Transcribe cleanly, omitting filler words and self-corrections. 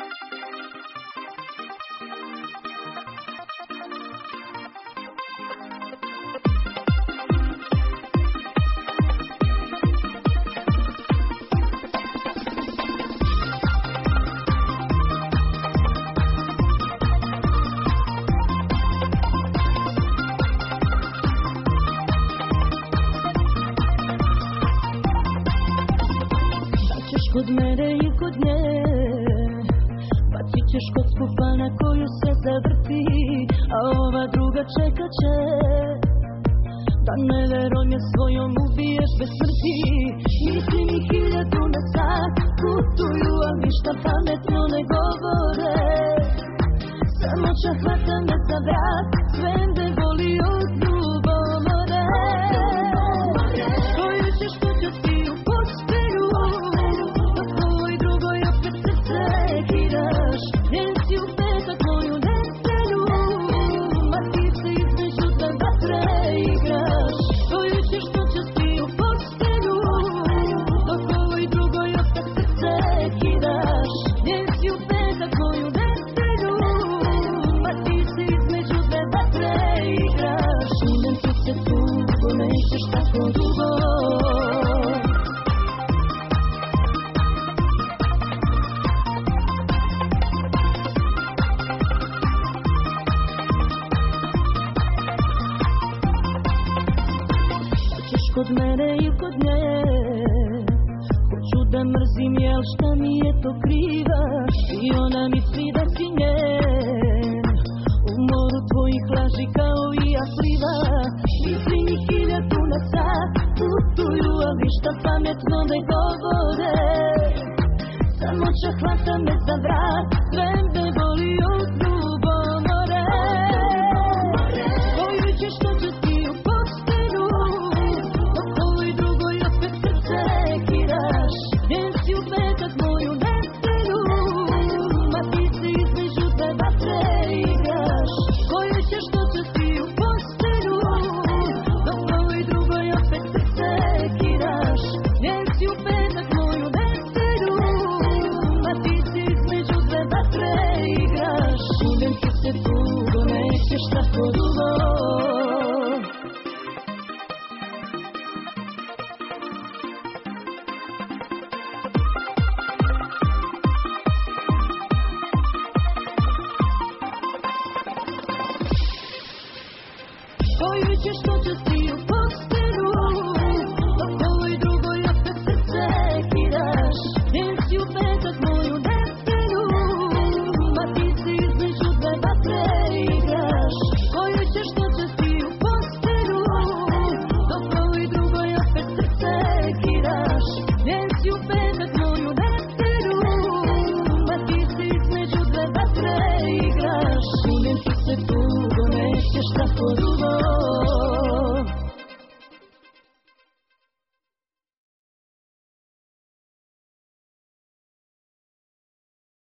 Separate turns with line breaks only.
Kod mene i kod nje bacit ćeš kocku pa na koju se zavrti, a ova druga čekat će da neverom je svojom ubiješ bez smrti. Misli mi 1000 na sat putuju, a ništa pametno ne govore. Samo će hvata me za vrat, svemde voli od ljubomore. Koju ćeš tuđati u posperu, Njenci u petak moju neselju, ma ti se između dve vatre igraš. Koju ćeš tuđati u postelju, dok ovoj drugoj opet srce kidaš. Njenci u petak moju neselju, ma ti se između dve vatre igraš. Idem tu se tugo, nećeš tako dugo. Kod mene i kod nje hoću da mrzim, jel šta mi je to kriva? I ona misli da si njen, u moru tvojih laži kao i ja pliva. Misli mi 1000 na sat putuju, a ništa pametno ne govore. Samo će hvata me za vrat, svemde